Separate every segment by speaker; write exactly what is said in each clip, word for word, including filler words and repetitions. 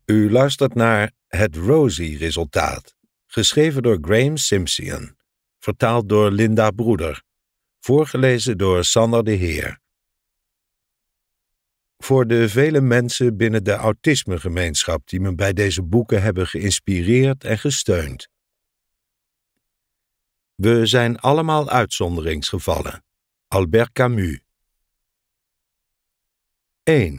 Speaker 1: U luistert naar Het Rosie-resultaat, geschreven door Graham Simpson, vertaald door Linda Broeder, voorgelezen door Sander de Heer. Voor de vele mensen binnen de autismegemeenschap die me bij deze boeken hebben geïnspireerd en gesteund. We zijn allemaal uitzonderingsgevallen. Albert Camus. één.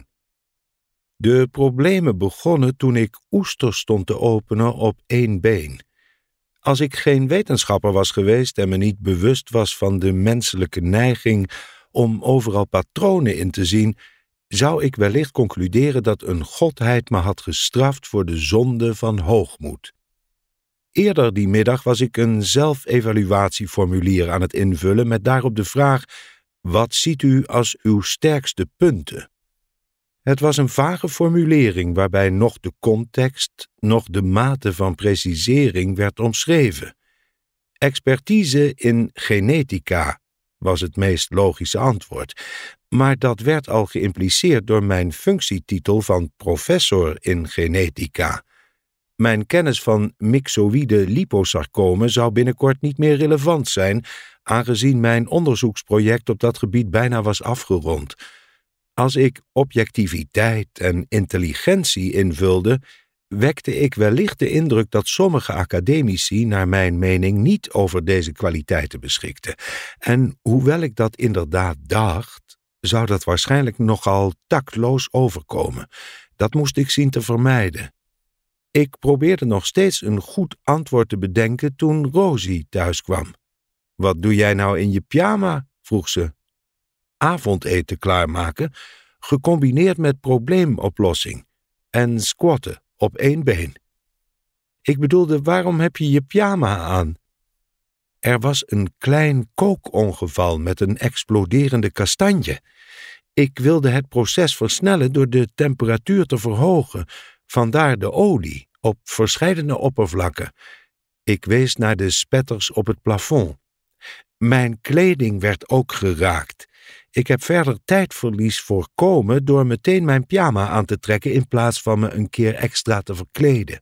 Speaker 1: De problemen begonnen toen ik oesters stond te openen op één been. Als ik geen wetenschapper was geweest en me niet bewust was van de menselijke neiging om overal patronen in te zien, zou ik wellicht concluderen dat een godheid me had gestraft voor de zonde van hoogmoed. Eerder die middag was ik een zelfevaluatieformulier aan het invullen met daarop de vraag: wat ziet u als uw sterkste punten? Het was een vage formulering waarbij nog de context, nog de mate van precisering werd omschreven. Expertise in genetica was het meest logische antwoord, maar dat werd al geïmpliceerd door mijn functietitel van professor in genetica. Mijn kennis van myxoïde liposarcomen zou binnenkort niet meer relevant zijn, aangezien mijn onderzoeksproject op dat gebied bijna was afgerond. Als ik objectiviteit en intelligentie invulde, wekte ik wellicht de indruk dat sommige academici naar mijn mening niet over deze kwaliteiten beschikten. En hoewel ik dat inderdaad dacht, zou dat waarschijnlijk nogal tactloos overkomen. Dat moest ik zien te vermijden. Ik probeerde nog steeds een goed antwoord te bedenken toen Rosie thuiskwam. "Wat doe jij nou in je pyjama?" vroeg ze. Avondeten klaarmaken, gecombineerd met probleemoplossing en squatten op één been. Ik bedoelde, waarom heb je je pyjama aan? Er was een klein kookongeval met een exploderende kastanje. Ik wilde het proces versnellen door de temperatuur te verhogen, vandaar de olie op verscheidene oppervlakken. Ik wees naar de spetters op het plafond. Mijn kleding werd ook geraakt. Ik heb verder tijdverlies voorkomen door meteen mijn pyjama aan te trekken in plaats van me een keer extra te verkleden.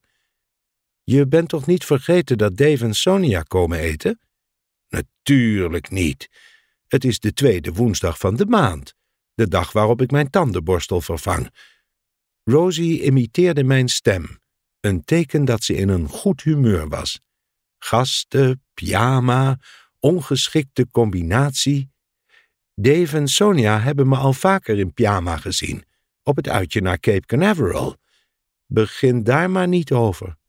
Speaker 1: Je bent toch niet vergeten dat Dave en Sonia komen eten? Natuurlijk niet. Het is de tweede woensdag van de maand, de dag waarop ik mijn tandenborstel vervang. Rosie imiteerde mijn stem, een teken dat ze in een goed humeur was. Gasten, pyjama, ongeschikte combinatie. Dave en Sonia hebben me al vaker in pyjama gezien, op het uitje naar Cape Canaveral. Begin daar maar niet over.